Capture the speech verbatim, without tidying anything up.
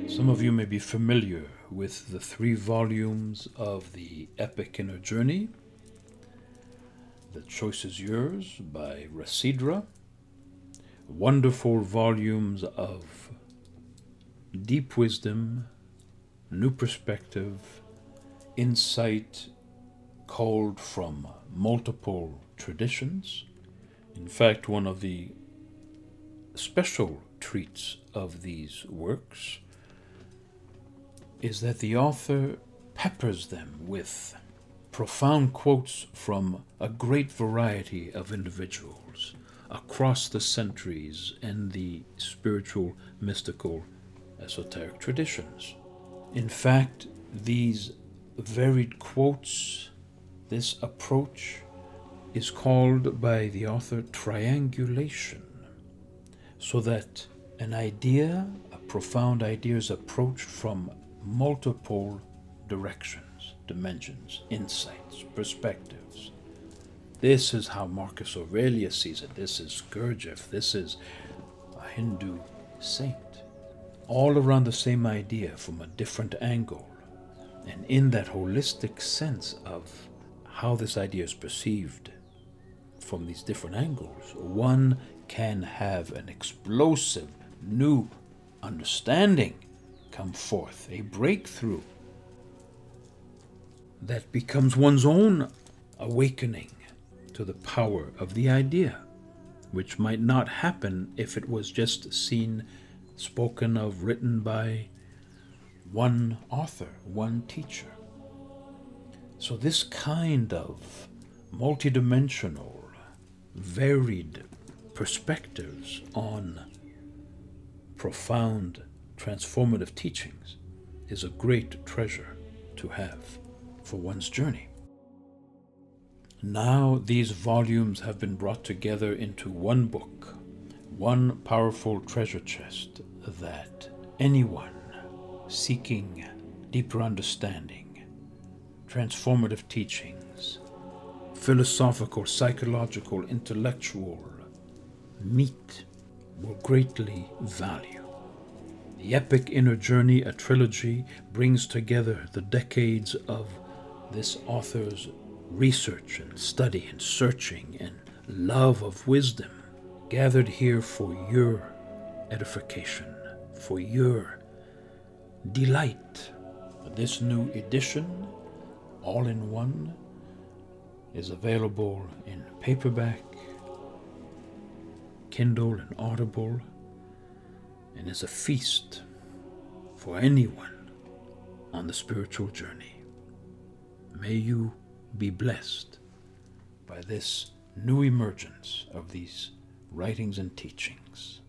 Some of you may be familiar with the three volumes of the Epic Inner Journey. The Choice is Yours by Rasidra. Wonderful volumes of deep wisdom, new perspective, insight culled from multiple traditions. In fact, one of the special treats of these works is that the author peppers them with profound quotes from a great variety of individuals across the centuries and the spiritual, mystical, esoteric traditions. In fact, these varied quotes, this approach, is called by the author triangulation, so that an idea, a profound idea, is approached from multiple directions, dimensions, insights, perspectives. This is how Marcus Aurelius sees it. This is Gurdjieff. This is a Hindu saint. All around the same idea from a different angle. And in that holistic sense of how this idea is perceived from these different angles, one can have an explosive new understanding come forth, a breakthrough that becomes one's own awakening to the power of the idea, which might not happen if it was just seen, spoken of, written by one author, one teacher. So this kind of multidimensional, varied perspectives on profound, transformative teachings is a great treasure to have for one's journey. Now these volumes have been brought together into one book, one powerful treasure chest that anyone seeking deeper understanding, transformative teachings, philosophical, psychological, intellectual meat will greatly value. The Epic Inner Journey, a trilogy, brings together the decades of this author's research and study and searching and love of wisdom, gathered here for your edification, for your delight. This new edition, all in one, is available in paperback, Kindle, and Audible, and is a feast for anyone on the spiritual journey. May you be blessed by this new emergence of these writings and teachings.